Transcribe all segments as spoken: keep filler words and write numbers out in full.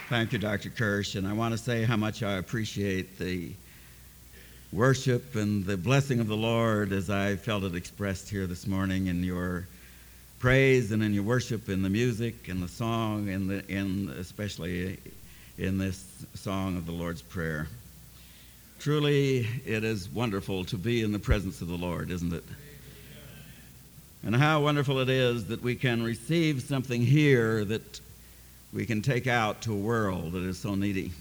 Thank you, Doctor Kirsch, and I want to say how much I appreciate the worship and the blessing of the Lord as I felt it expressed here this morning in your praise and in your worship, in the music and the song, and the, in especially in this song of the Lord's Prayer. Truly, it is wonderful to be in the presence of the Lord, isn't it? And how wonderful it is that we can receive something here that we can take out to a world that is so needy.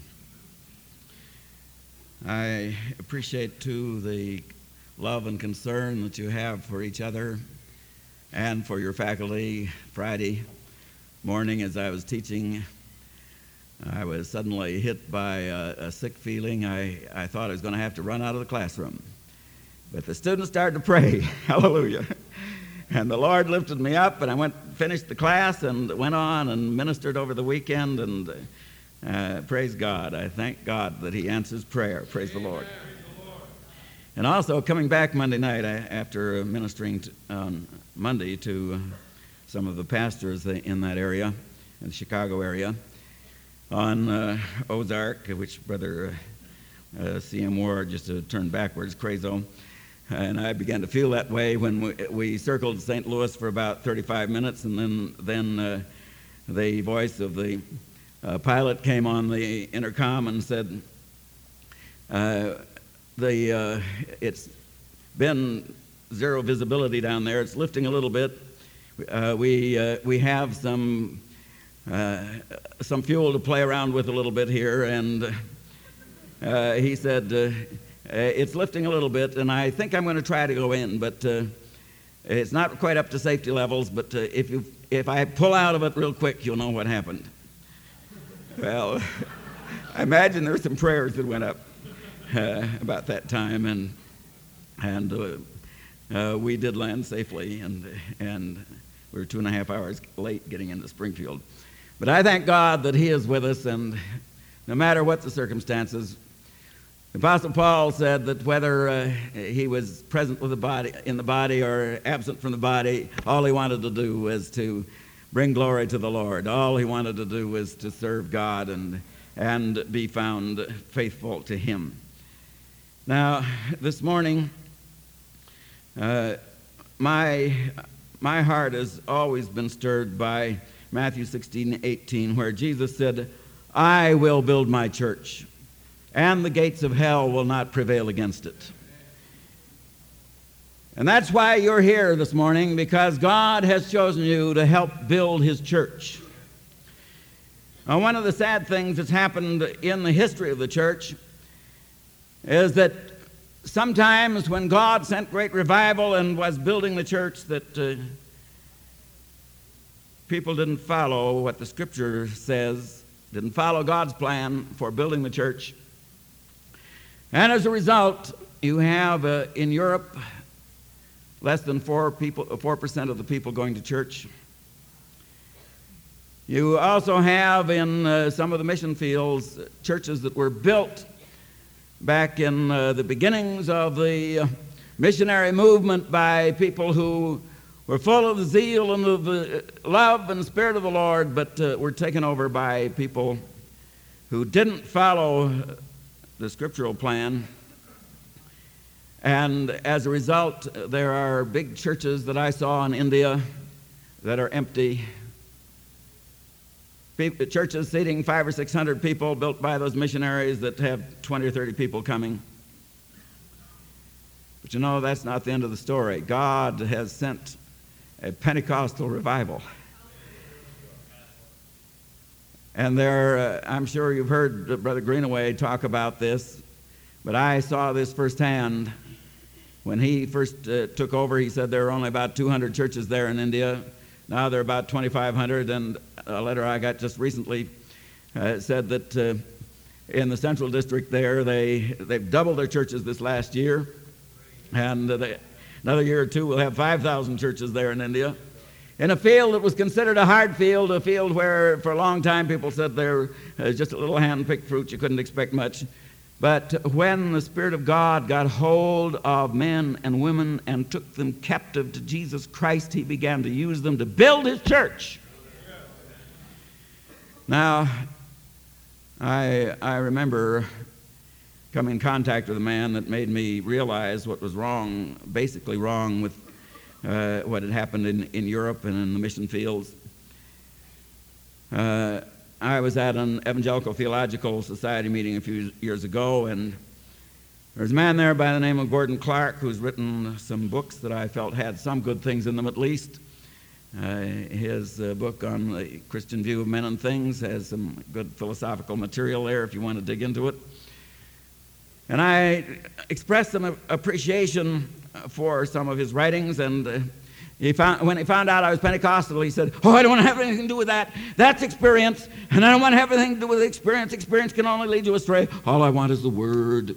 I appreciate, too, the love and concern that you have for each other and for your faculty. Friday morning, as I was teaching, I was suddenly hit by a, a sick feeling. I, I thought I was going to have to run out of the classroom. But the students started to pray. Hallelujah. And the Lord lifted me up, and I went, finished the class, and went on and ministered over the weekend, and uh, praise God. I thank God that He answers prayer. Praise the Lord. And also, coming back Monday night, I, after ministering to, on Monday to uh, some of the pastors in that area, in the Chicago area, on uh, Ozark, which Brother uh, C M Ward, just to turn backwards, Crazo, and I began to feel that way when we, we circled Saint Louis for about thirty-five minutes, and then then uh, the voice of the uh, pilot came on the intercom and said, uh, "The uh, it's been zero visibility down there. It's lifting a little bit. Uh, we uh, we have some uh, some fuel to play around with a little bit here," and uh, he said. Uh, Uh, it's lifting a little bit, and I think I'm going to try to go in, but uh, it's not quite up to safety levels, but uh, if you, if I pull out of it real quick, you'll know what happened. Well, I imagine there's some prayers that went up uh, about that time, and and uh, uh, we did land safely, and, and we were two and a half hours late getting into Springfield. But I thank God that He is with us, and no matter what the circumstances. The Apostle Paul said that whether uh, he was present with the body, in the body or absent from the body, all he wanted to do was to bring glory to the Lord. All he wanted to do was to serve God and, and be found faithful to Him. Now, this morning, uh, my, my heart has always been stirred by Matthew sixteen eighteen, where Jesus said, "I will build my church, and the gates of hell will not prevail against it." And that's why you're here this morning, because God has chosen you to help build His church. Now, one of the sad things that's happened in the history of the church is that sometimes when God sent great revival and was building the church, that uh, people didn't follow what the Scripture says, didn't follow God's plan for building the church. And as a result, you have uh, in Europe less than four people, four percent of the people going to church. You also have in uh, some of the mission fields churches that were built back in uh, the beginnings of the uh, missionary movement by people who were full of the zeal and of the love and spirit of the Lord, but uh, were taken over by people who didn't follow the scriptural plan. And as a result, there are big churches that I saw in India that are empty. People, churches seating five or six hundred people built by those missionaries that have twenty or thirty people coming. But you know, that's not the end of the story. God has sent a Pentecostal revival. And there, uh, I'm sure you've heard Brother Greenaway talk about this, but I saw this firsthand. When he first uh, took over, he said there were only about two hundred churches there in India. Now there are about twenty-five hundred, and a letter I got just recently uh, said that uh, in the Central District there, they, they've doubled their churches this last year, and uh, they, another year or two we'll have five thousand churches there in India. In a field that was considered a hard field, a field where for a long time people said there was just a little hand-picked fruit, you couldn't expect much. But when the Spirit of God got hold of men and women and took them captive to Jesus Christ, He began to use them to build His church. Now, I, I remember coming in contact with a man that made me realize what was wrong, basically wrong with uh, what had happened in, in Europe and in the mission fields. Uh, I was at an Evangelical Theological Society meeting a few years ago, and there was a man there by the name of Gordon Clark who's written some books that I felt had some good things in them at least. Uh, his uh, book on the Christian view of men and things has some good philosophical material there if you want to dig into it. And I expressed some appreciation for some of his writings, and uh, he found, when he found out I was Pentecostal, he said, "Oh, I don't want to have anything to do with that. That's experience, and I don't want to have anything to do with experience. Experience can only lead you astray. All I want is the Word."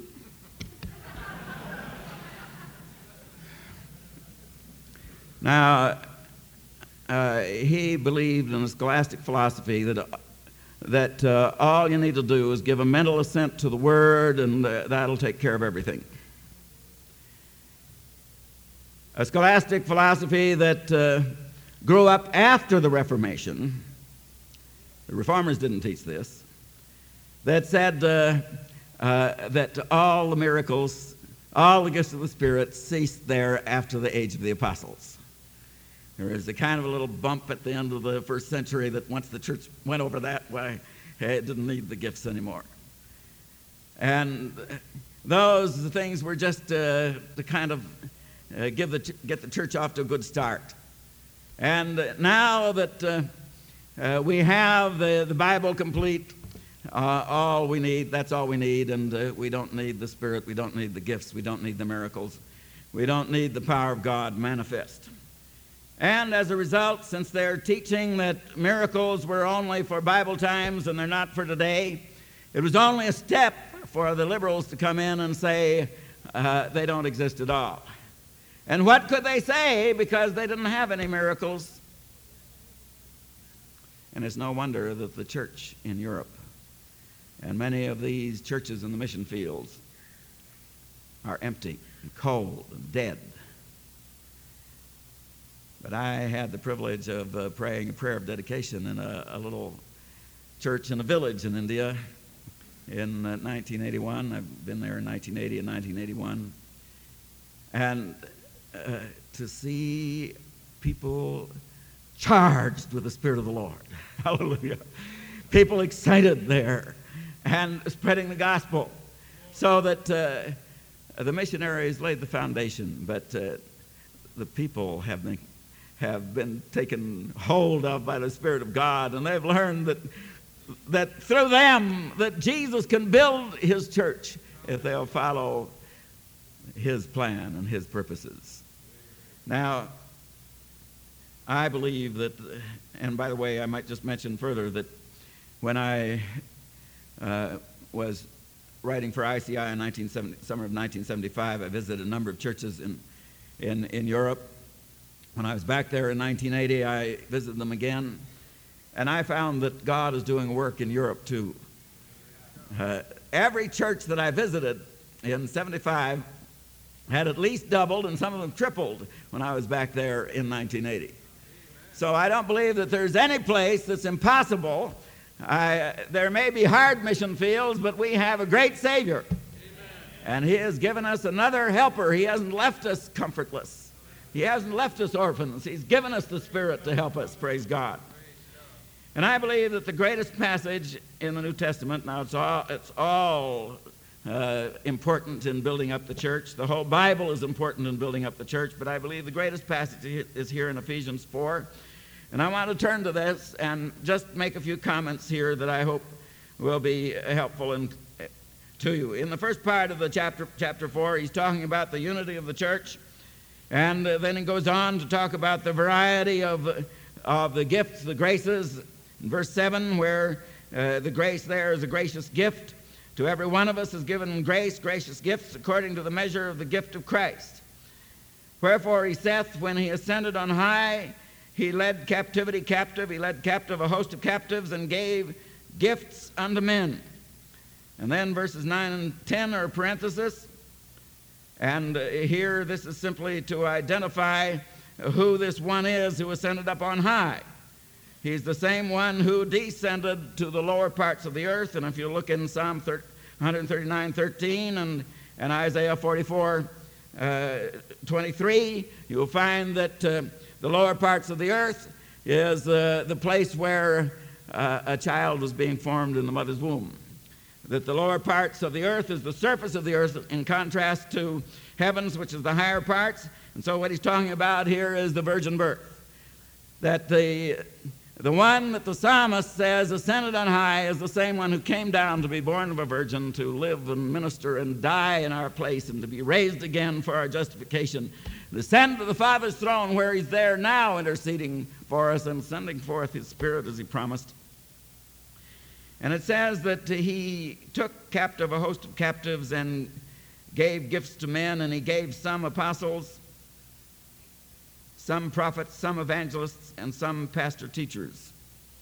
Now, uh, he believed in a scholastic philosophy that that uh, all you need to do is give a mental assent to the Word, and uh, that'll take care of everything. A scholastic philosophy that uh, grew up after the Reformation. The Reformers didn't teach this. That said uh, uh, that all the miracles, all the gifts of the Spirit ceased there after the age of the apostles. There was a kind of a little bump at the end of the first century that once the church went over that, why, it didn't need the gifts anymore. And those things were just uh, to kind of uh, give the ch- get the church off to a good start. And now that uh, uh, we have the, the Bible complete, uh, all we need, that's all we need, and uh, we don't need the Spirit, we don't need the gifts, we don't need the miracles, we don't need the power of God manifest. And as a result, since they're teaching that miracles were only for Bible times and they're not for today, it was only a step for the liberals to come in and say uh, they don't exist at all. And what could they say because they didn't have any miracles? And it's no wonder that the church in Europe and many of these churches in the mission fields are empty and cold and dead. But I had the privilege of uh, praying a prayer of dedication in a, a little church in a village in India in uh, nineteen eighty-one. I've been there in nineteen eighty and nineteen eighty-one. And uh, to see people charged with the Spirit of the Lord. Hallelujah. People excited there and spreading the gospel so that uh, the missionaries laid the foundation, but uh, the people have been have been taken hold of by the Spirit of God, and they've learned that that through them that Jesus can build his church if they'll follow his plan and his purposes. Now, I believe that, and by the way, I might just mention further that when I uh, was writing for I C I in nineteen seventy, summer of nineteen seventy-five, I visited a number of churches in in, in Europe. When I was back there in nineteen eighty, I visited them again, and I found that God is doing work in Europe too. Uh, every church that I visited in seventy-five had at least doubled, and some of them tripled when I was back there in nineteen eighty. So I don't believe that there's any place that's impossible. I, there may be hard mission fields, but we have a great Savior. Amen. And he has given us another helper. He hasn't left us comfortless. He hasn't left us orphans. He's given us the Spirit to help us, praise God. And I believe that the greatest passage in the New Testament, now it's all, it's all uh, important in building up the church. The whole Bible is important in building up the church, but I believe the greatest passage is here in Ephesians four. And I want to turn to this and just make a few comments here that I hope will be helpful in, to you. In the first part of the chapter, chapter four, he's talking about the unity of the church. And uh, then he goes on to talk about the variety of, of the gifts, the graces. In verse seven, where uh, the grace there is a gracious gift. To every one of us is given grace, gracious gifts, according to the measure of the gift of Christ. Wherefore he saith, when he ascended on high, he led captivity captive, he led captive a host of captives, and gave gifts unto men. And then verses nine and ten are parenthesis. And here, this is simply to identify who this one is who ascended up on high. He's the same one who descended to the lower parts of the earth. And if you look in Psalm one thirty-nine, thirteen and, and Isaiah forty-four, uh, twenty-three, you'll find that uh, the lower parts of the earth is uh, the place where uh, a child was being formed in the mother's womb. That the lower parts of the earth is the surface of the earth in contrast to heavens, which is the higher parts. And so what he's talking about here is the virgin birth. That the, the one that the psalmist says ascended on high is the same one who came down to be born of a virgin, to live and minister and die in our place, and to be raised again for our justification. Descend to the Father's throne where he's there now interceding for us and sending forth his Spirit as he promised. And it says that he took captive a host of captives and gave gifts to men, and he gave some apostles, some prophets, some evangelists, and some pastor teachers.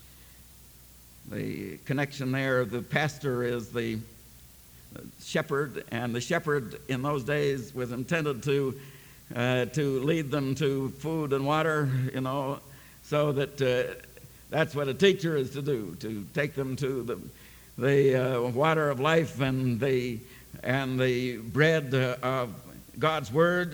The connection there, the pastor is the shepherd, and the shepherd in those days was intended to uh, to lead them to food and water, you know, so that uh, that's what a teacher is to do, to take them to the the uh, water of life and the and the bread uh, of God's Word.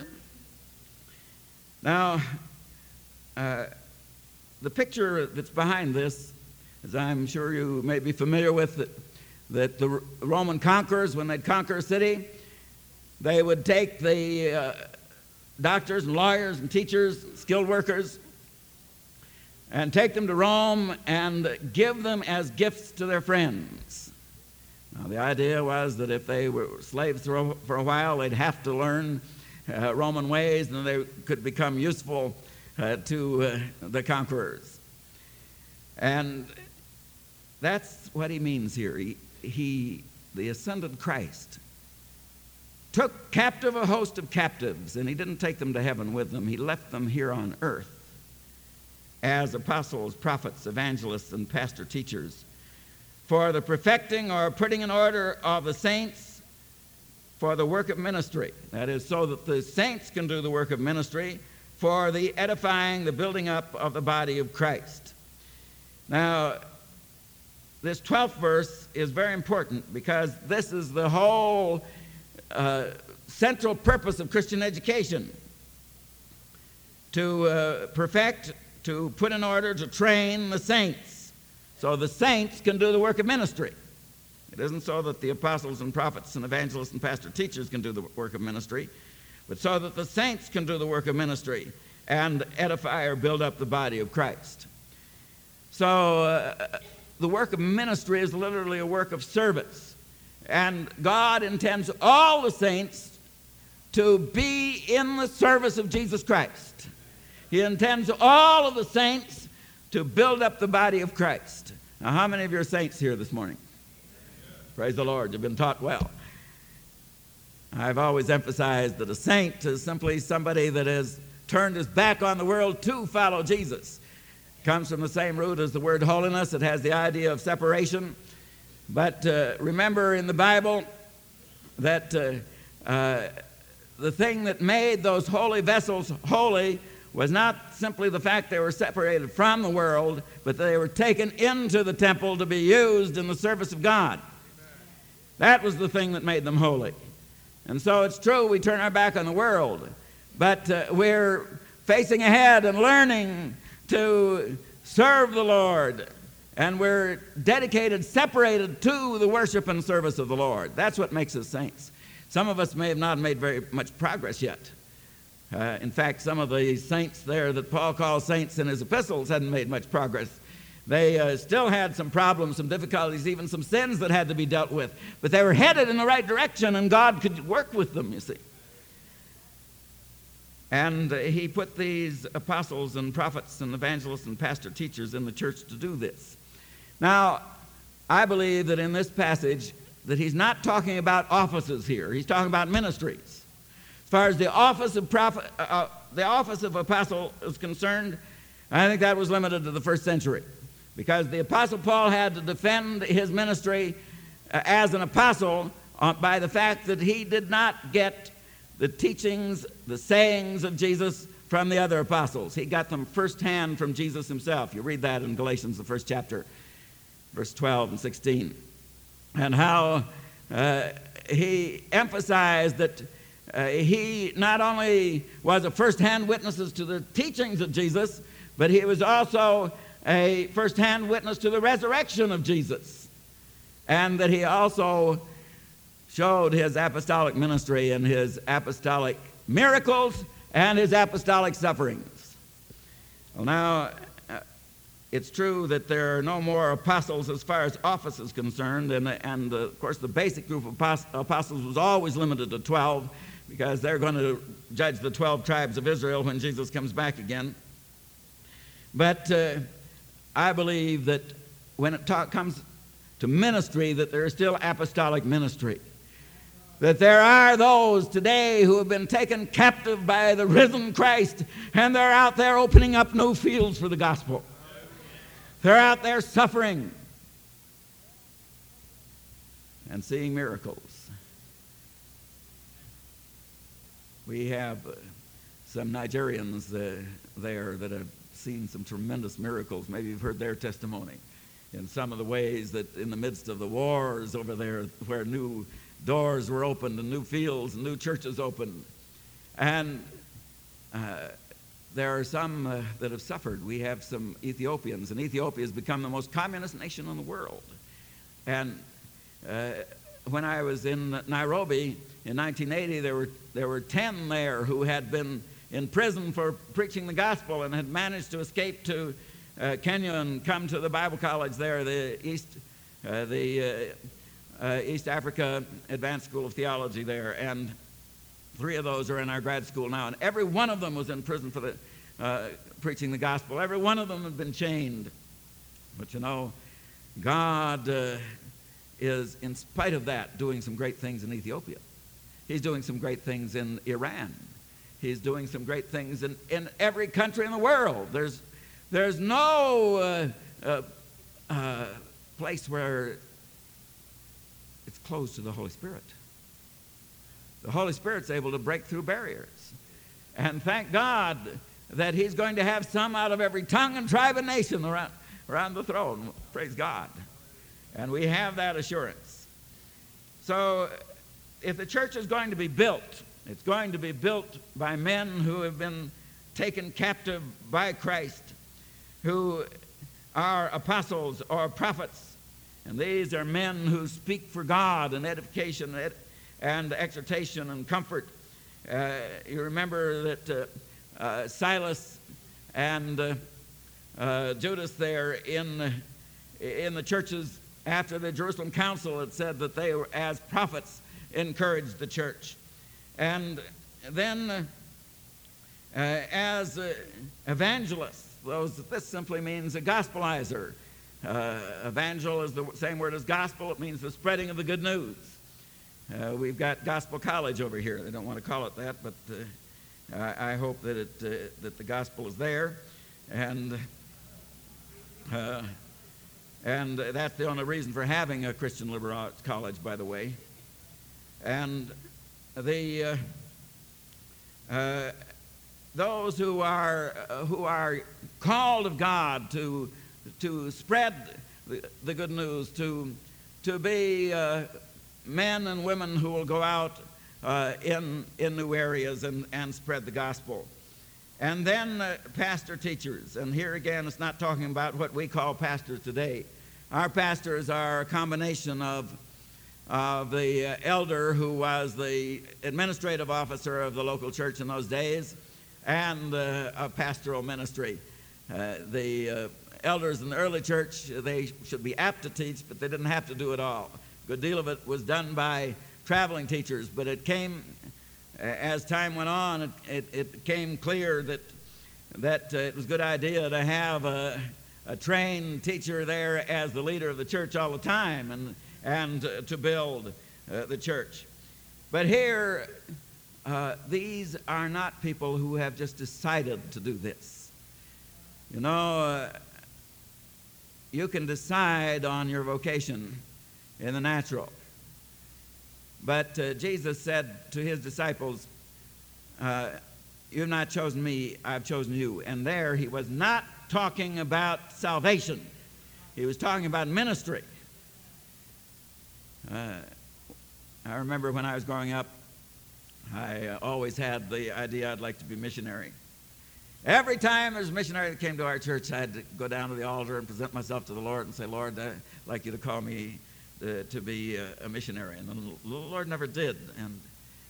Now, uh, the picture that's behind this, as I'm sure you may be familiar with, that, that the Roman conquerors, when they'd conquer a city, they would take the uh, doctors and lawyers and teachers, skilled workers, and take them to Rome and give them as gifts to their friends. Now, the idea was that if they were slaves for a while, they'd have to learn uh, Roman ways, and they could become useful uh, to uh, the conquerors. And that's what he means here. He, he, the ascended Christ, took captive a host of captives, and he didn't take them to heaven with them. He left them here on earth as apostles, prophets, evangelists, and pastor teachers for the perfecting or putting in order of the saints for the work of ministry. That is, so that the saints can do the work of ministry for the edifying, the building up of the body of Christ. Now, this twelfth verse is very important because this is the whole uh, central purpose of Christian education: to uh, perfect, to put in order, to train the saints, so the saints can do the work of ministry. It isn't so that the apostles and prophets and evangelists and pastor teachers can do the work of ministry, but so that the saints can do the work of ministry and edify or build up the body of Christ. So uh, the work of ministry is literally a work of service. And God intends all the saints to be in the service of Jesus Christ. He intends all of the saints to build up the body of Christ. Now, how many of you are saints here this morning? Praise the Lord, you've been taught well. I've always emphasized that a saint is simply somebody that has turned his back on the world to follow Jesus. It comes from the same root as the word holiness. It has the idea of separation. But uh, remember in the Bible that uh, uh, the thing that made those holy vessels holy was not simply the fact they were separated from the world, but they were taken into the temple to be used in the service of God. That was the thing that made them holy. And so it's true, we turn our back on the world, but uh, we're facing ahead and learning to serve the Lord, and we're dedicated, separated to the worship and service of the Lord. That's what makes us saints. Some of us may have not made very much progress yet. Uh, in fact, some of the saints there that Paul calls saints in his epistles hadn't made much progress. They uh, still had some problems, some difficulties, even some sins that had to be dealt with. But they were headed in the right direction, and God could work with them, you see. And uh, he put these apostles and prophets and evangelists and pastor teachers in the church to do this. Now, I believe that in this passage that he's not talking about offices here. He's talking about ministries. As far as the office of prophet, uh, the office of apostle is concerned, I think that was limited to the first century, because the Apostle Paul had to defend his ministry uh, as an apostle uh, by the fact that he did not get the teachings, the sayings of Jesus from the other apostles. He got them firsthand from Jesus himself. You read that in Galatians, the first chapter, verse twelve and sixteen. And how uh, he emphasized that uh, he not only was a first-hand witness to the teachings of Jesus, but he was also a first-hand witness to the resurrection of Jesus. And that he also showed his apostolic ministry and his apostolic miracles and his apostolic sufferings. Well, now, uh, it's true that there are no more apostles as far as office is concerned, and, and uh, of course the basic group of apostles was always limited to twelve, because they're going to judge the twelve tribes of Israel when Jesus comes back again. But uh, I believe that when it talk, comes to ministry, that there is still apostolic ministry. That there are those today who have been taken captive by the risen Christ, and they're out there opening up new fields for the gospel. They're out there suffering and seeing miracles. We have uh, some Nigerians uh, there that have seen some tremendous miracles. Maybe you've heard their testimony in some of the ways that in the midst of the wars over there, where new doors were opened and new fields and new churches opened. And uh, there are some uh, that have suffered. We have some Ethiopians, and Ethiopia has become the most communist nation in the world. And uh, when I was in Nairobi in nineteen eighty, there were there were ten there who had been in prison for preaching the gospel and had managed to escape to uh, Kenya and come to the Bible college there, the East, uh, the uh, uh, East Africa Advanced School of Theology there, and three of those are in our grad school now, and every one of them was in prison for the uh, preaching the gospel. Every one of them had been chained. But you know, God uh, is, in spite of that, doing some great things in Ethiopia. He's doing some great things in Iran. He's doing some great things in, in every country in the world. There's, there's no uh, uh, uh, place where it's closed to the Holy Spirit. The Holy Spirit's able to break through barriers. And thank God that he's going to have some out of every tongue and tribe and nation around, around the throne. Praise God. And we have that assurance. So if the church is going to be built, it's going to be built by men who have been taken captive by Christ, who are apostles or prophets. And these are men who speak for God and edification and, ed- and exhortation and comfort. Uh, you remember that uh, uh, Silas and uh, uh, Judas there in, in the churches after the Jerusalem Council had said that they were, as prophets, encouraged the church. And then uh, uh, as uh, evangelists, those, this simply means a gospelizer. Uh, evangel is the same word as gospel. It means the spreading of the good news. Uh, we've got Gospel College over here. They don't want to call it that, but uh, I, I hope that it uh, that the gospel is there, and uh, and that's the only reason for having a Christian liberal arts college, by the way. And the uh, uh, those who are uh, who are called of God to to spread the, the good news, to to be uh, men and women who will go out uh, in in new areas and, and spread the gospel. And then uh, pastor teachers, and here again it's not talking about what we call pastors today. Our pastors are a combination of of the uh, elder who was the administrative officer of the local church in those days, and uh, a pastoral ministry. Uh, the uh, elders in the early church, they should be apt to teach, but they didn't have to do it all. A good deal of it was done by traveling teachers, but it came, as time went on, it, it, it became clear that, that uh, it was a good idea to have a, a trained teacher there as the leader of the church all the time, and and uh, to build uh, the church. But here, uh, these are not people who have just decided to do this. You know, uh, you can decide on your vocation in the natural. But uh, Jesus said to his disciples, uh, you've not chosen me, I've chosen you. And there he was not talking about salvation. He was talking about ministry. Uh, I remember when I was growing up, I uh, always had the idea I'd like to be a missionary. Every time there's a missionary that came to our church, I had to go down to the altar and present myself to the Lord and say, Lord, I'd like you to call me to, to be a, a missionary. And the Lord never did. And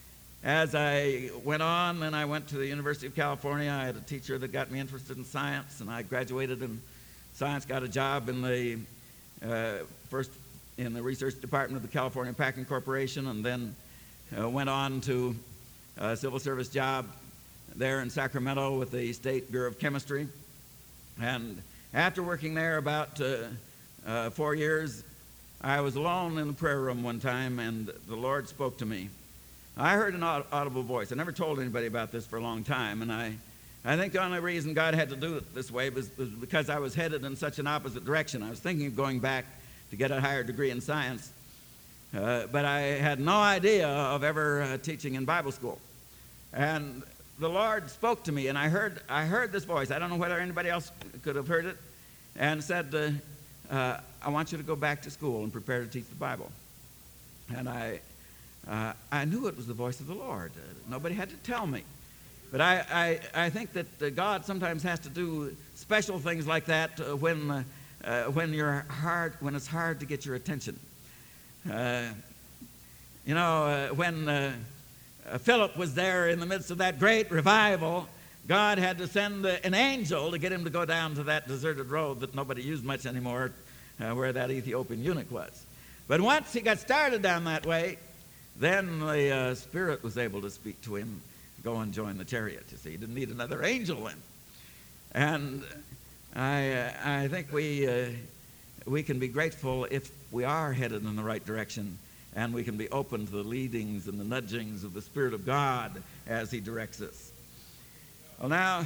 as I went on, then I went to the University of California. I had a teacher that got me interested in science, and I graduated in science, got a job in the uh, first in the research department of the California Packing Corporation, and then uh, went on to a civil service job there in Sacramento with the State Bureau of Chemistry. And after working there about uh, uh, four years, I was alone in the prayer room one time, and the Lord spoke to me. I heard an audible voice. I never told anybody about this for a long time, and I, I think the only reason God had to do it this way was, was because I was headed in such an opposite direction. I was thinking of going back to get a higher degree in science, uh, but I had no idea of ever uh, teaching in Bible school. And the Lord spoke to me, and I heard I heard this voice. I don't know whether anybody else could have heard it, and said, uh, uh, I want you to go back to school and prepare to teach the Bible. And I uh, I knew it was the voice of the Lord. Uh, nobody had to tell me. But I, I, I think that uh, God sometimes has to do special things like that uh, when uh, uh, when you're hard when it's hard to get your attention. Uh, you know, uh, when uh, uh, Philip was there in the midst of that great revival, God had to send uh, an angel to get him to go down to that deserted road that nobody used much anymore, uh, where that Ethiopian eunuch was. But once he got started down that way, then the uh, Spirit was able to speak to him, go and join the chariot. You see, he didn't need another angel then. And I, uh, I think we, uh, we can be grateful if we are headed in the right direction, and we can be open to the leadings and the nudgings of the Spirit of God as he directs us. Well, now,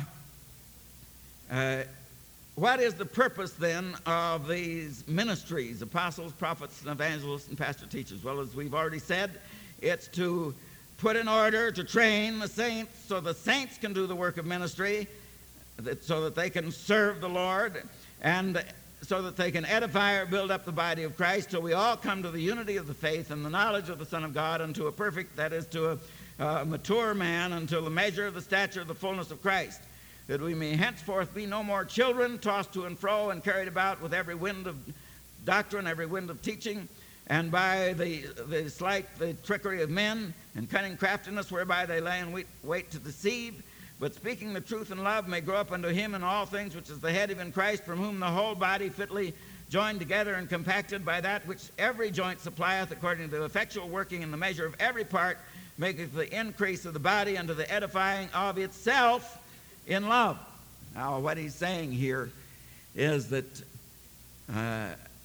uh, what is the purpose then of these ministries, apostles, prophets, and evangelists, and pastor teachers? Well, as we've already said, it's to put in order, to train the saints so the saints can do the work of ministry, that, so that they can serve the Lord, and so that they can edify or build up the body of Christ till we all come to the unity of the faith and the knowledge of the Son of God, unto a perfect, that is, to a uh, mature man, until the measure of the stature of the fullness of Christ, that we may henceforth be no more children, tossed to and fro and carried about with every wind of doctrine, every wind of teaching, and by the, the sleight, the trickery of men, and cunning craftiness whereby they lay in wait, wait to deceive, but speaking the truth in love may grow up unto him in all things, which is the head, even Christ, from whom the whole body fitly joined together and compacted by that which every joint supplieth, according to the effectual working in the measure of every part, maketh the increase of the body unto the edifying of itself in love. Now, what he's saying here is that uh,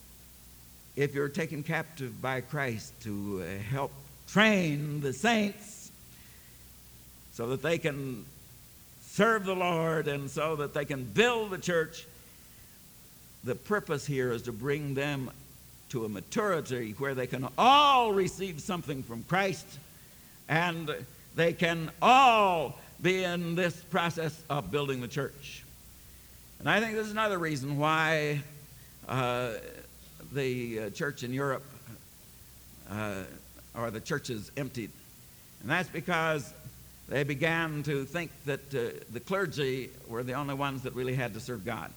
if you're taken captive by Christ to uh, help train the saints so that they can serve the Lord and so that they can build the church, the purpose here is to bring them to a maturity where they can all receive something from Christ, and they can all be in this process of building the church. And I think this is another reason why uh, the uh, church in Europe, uh, or the churches emptied. And that's because they began to think that uh, the clergy were the only ones that really had to serve God.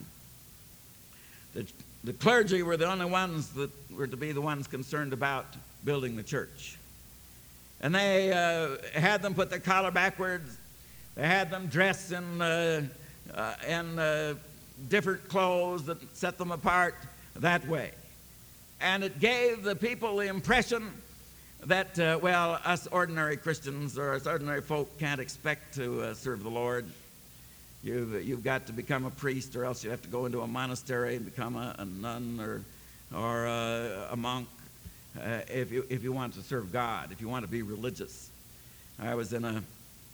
The, the clergy were the only ones that were to be the ones concerned about building the church. And they uh, had them put their collar backwards. They had them dress in, uh, uh, in uh, different clothes that set them apart that way. And it gave the people the impression that, uh, well, us ordinary Christians or us ordinary folk can't expect to uh, serve the Lord. You've, you've got to become a priest, or else you have to go into a monastery and become a, a nun or, or uh, a monk uh, if, you, if you want to serve God, if you want to be religious. I was in a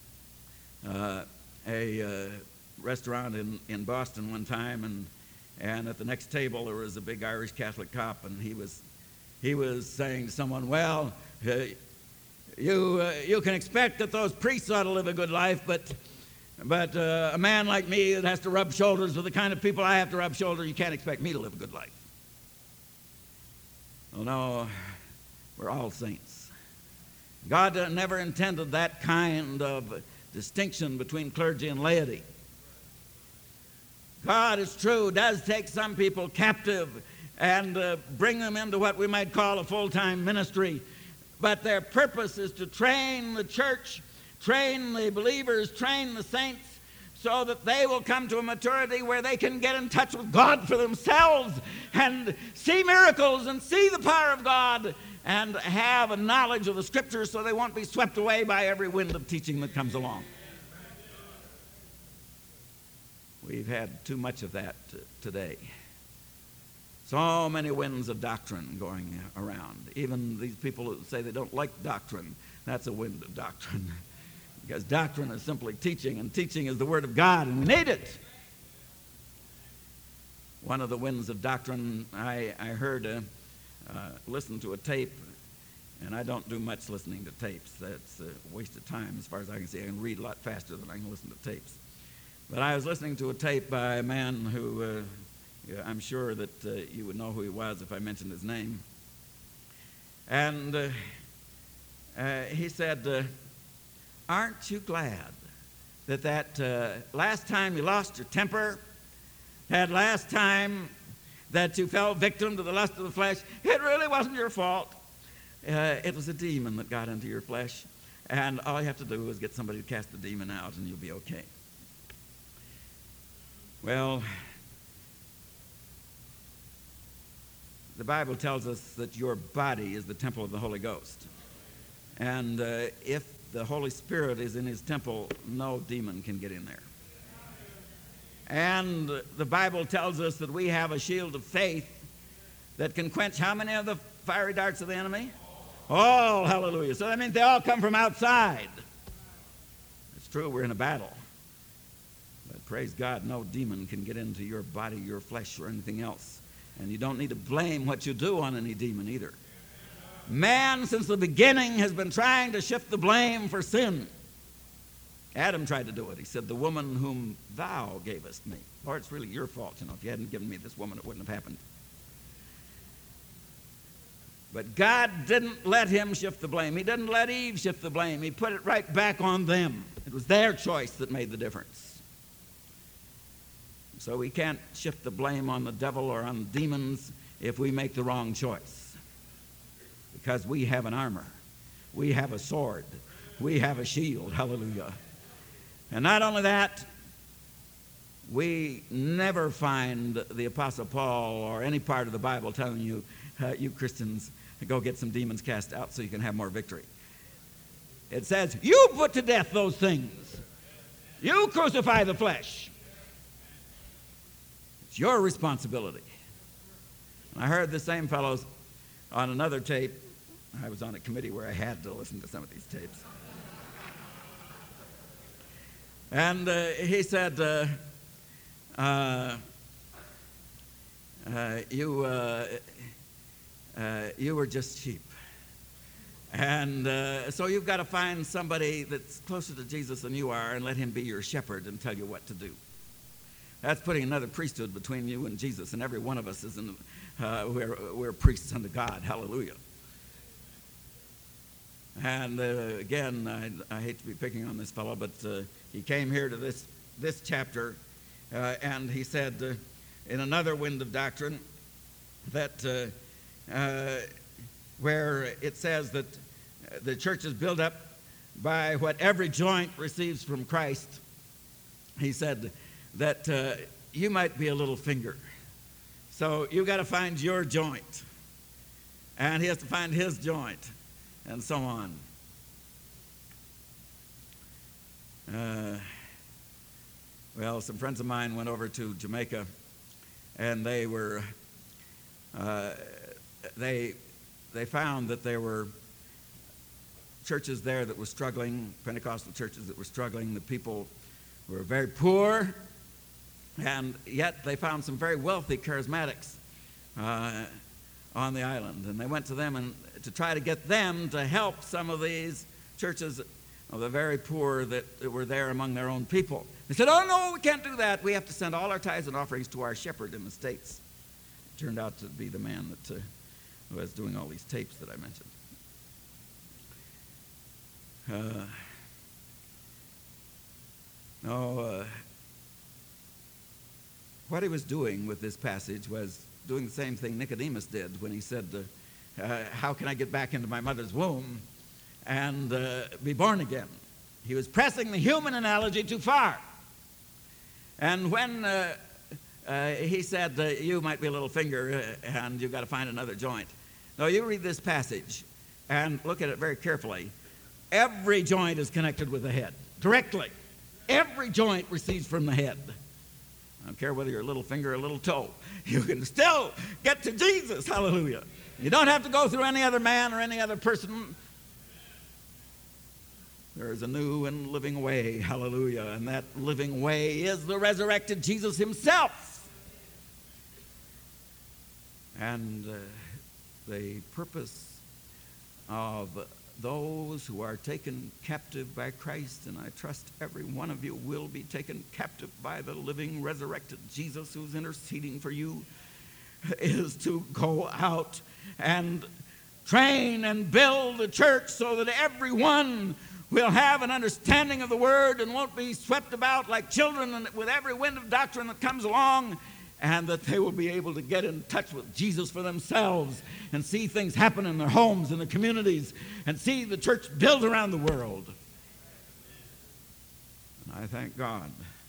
Uh, a uh, restaurant in, in Boston one time, and and at the next table there was a big Irish Catholic cop, and he was he was saying to someone, well, uh, you uh, you can expect that those priests ought to live a good life, but But uh, a man like me that has to rub shoulders with the kind of people I have to rub shoulders, you can't expect me to live a good life. Well, no, we're all saints. God uh, never intended that kind of distinction between clergy and laity. God, it's true, does take some people captive and uh, bring them into what we might call a full-time ministry. But their purpose is to train the church, train the believers, train the saints, so that they will come to a maturity where they can get in touch with God for themselves and see miracles and see the power of God and have a knowledge of the Scriptures so they won't be swept away by every wind of teaching that comes along. We've had too much of that t- today. So many winds of doctrine going around. Even these people who say they don't like doctrine, that's a wind of doctrine. Because doctrine is simply teaching, and teaching is the Word of God, and we need it. One of the winds of doctrine, I, I heard, uh, uh, listened to a tape, and I don't do much listening to tapes. That's a waste of time as far as I can see. I can read a lot faster than I can listen to tapes. But I was listening to a tape by a man who, uh, yeah, I'm sure that uh, you would know who he was if I mentioned his name. And uh, uh, he said, uh, aren't you glad that that uh, last time you lost your temper, that last time that you fell victim to the lust of the flesh, it really wasn't your fault. Uh, it was a demon that got into your flesh. And all you have to do is get somebody to cast the demon out and you'll be okay. Well, the Bible tells us that your body is the temple of the Holy Ghost. And uh, if the Holy Spirit is in his temple, no demon can get in there. And the Bible tells us that we have a shield of faith that can quench how many of the fiery darts of the enemy? All, hallelujah. So that means they all come from outside. It's true, we're in a battle. But praise God, no demon can get into your body, your flesh, or anything else. And you don't need to blame what you do on any demon either. Man, since the beginning, has been trying to shift the blame for sin. Adam tried to do it. He said, the woman whom thou gavest me. Lord, it's really your fault. You know, if you hadn't given me this woman, it wouldn't have happened. But God didn't let him shift the blame. He didn't let Eve shift the blame. He put it right back on them. It was their choice that made the difference. So we can't shift the blame on the devil or on demons if we make the wrong choice. Because we have an armor. We have a sword. We have a shield. Hallelujah. And not only that, we never find the Apostle Paul or any part of the Bible telling you, uh, you Christians, go get some demons cast out so you can have more victory. It says, you put to death those things. You crucify the flesh. It's your responsibility. I heard the same fellows on another tape. I was on a committee where I had to listen to some of these tapes. And uh, he said, uh, uh, uh, you, uh, uh, you were just sheep. And uh, so you've got to find somebody that's closer to Jesus than you are and let him be your shepherd and tell you what to do. That's putting another priesthood between you and Jesus, and every one of us is in, uh, we're, we're priests unto God. Hallelujah. And uh, again, I, I hate to be picking on this fellow, but uh, he came here to this, this chapter, uh, and he said uh, in another wind of doctrine that uh, uh, where it says that the church is built up by what every joint receives from Christ. He said that uh, you might be a little finger. So you got to find your joint. And he has to find his joint, and so on. Uh, well, some friends of mine went over to Jamaica, and they were, uh, they, they found that there were churches there that were struggling, Pentecostal churches that were struggling. The people were very poor, and yet they found some very wealthy charismatics uh, on the island. And they went to them and to try to get them to help some of these churches of the very poor that, that were there among their own people. They said, oh, no, we can't do that. We have to send all our tithes and offerings to our shepherd in the States. It turned out to be the man that uh, who was doing all these tapes that I mentioned. Uh, no, uh, what he was doing with this passage was doing the same thing Nicodemus did when he said, uh, uh, how can I get back into my mother's womb and uh, be born again? He was pressing the human analogy too far. And when uh, uh, he said, uh, you might be a little finger uh, and you've got to find another joint. No, you read this passage and look at it very carefully. Every joint is connected with the head, directly. Every joint receives from the head. I don't care whether you're a little finger or a little toe. You can still get to Jesus, hallelujah. You don't have to go through any other man or any other person. There is a new and living way, hallelujah, and that living way is the resurrected Jesus himself. And uh, the purpose of those who are taken captive by Christ, and I trust every one of you will be taken captive by the living, resurrected Jesus who's interceding for you, is to go out and train and build a church so that everyone will have an understanding of the Word and won't be swept about like children with every wind of doctrine that comes along, and that they will be able to get in touch with Jesus for themselves and see things happen in their homes and their communities and see the church built around the world. And I thank God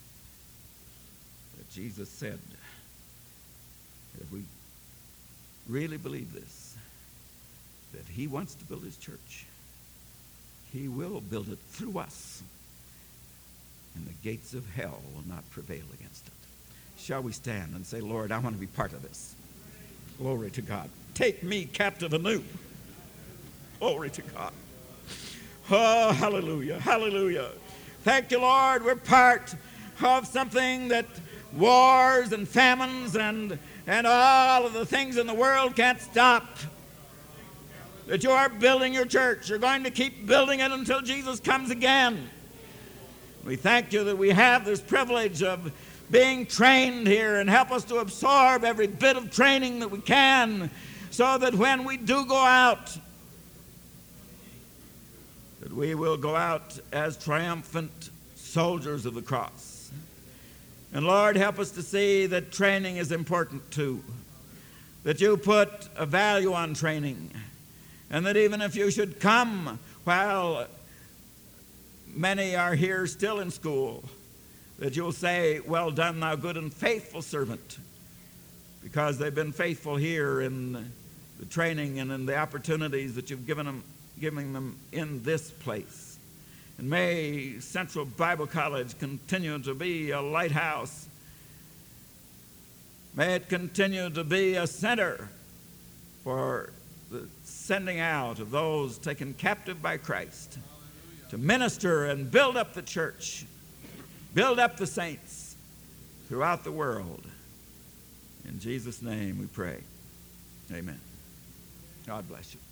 that Jesus said, if we really believe this, that he wants to build his church, he will build it through us, and the gates of hell will not prevail against it. Shall we stand and say, Lord, I want to be part of this. Glory to God. Take me captive anew. Glory to God. Oh, hallelujah, hallelujah. Thank you, Lord. We're part of something that wars and famines and, and all of the things in the world can't stop. That you are building your church. You're going to keep building it until Jesus comes again. We thank you that we have this privilege of being trained here, and help us to absorb every bit of training that we can, so that when we do go out, that we will go out as triumphant soldiers of the cross. And Lord, help us to see that training is important too, that you put a value on training, and that even if you should come while many are here still in school, that you'll say, well done, thou good and faithful servant, because they've been faithful here in the training and in the opportunities that you've given them, giving them in this place. And may Central Bible College continue to be a lighthouse. May it continue to be a center for the sending out of those taken captive by Christ, to minister and build up the church, build up the saints throughout the world. In Jesus' name we pray. Amen. God bless you.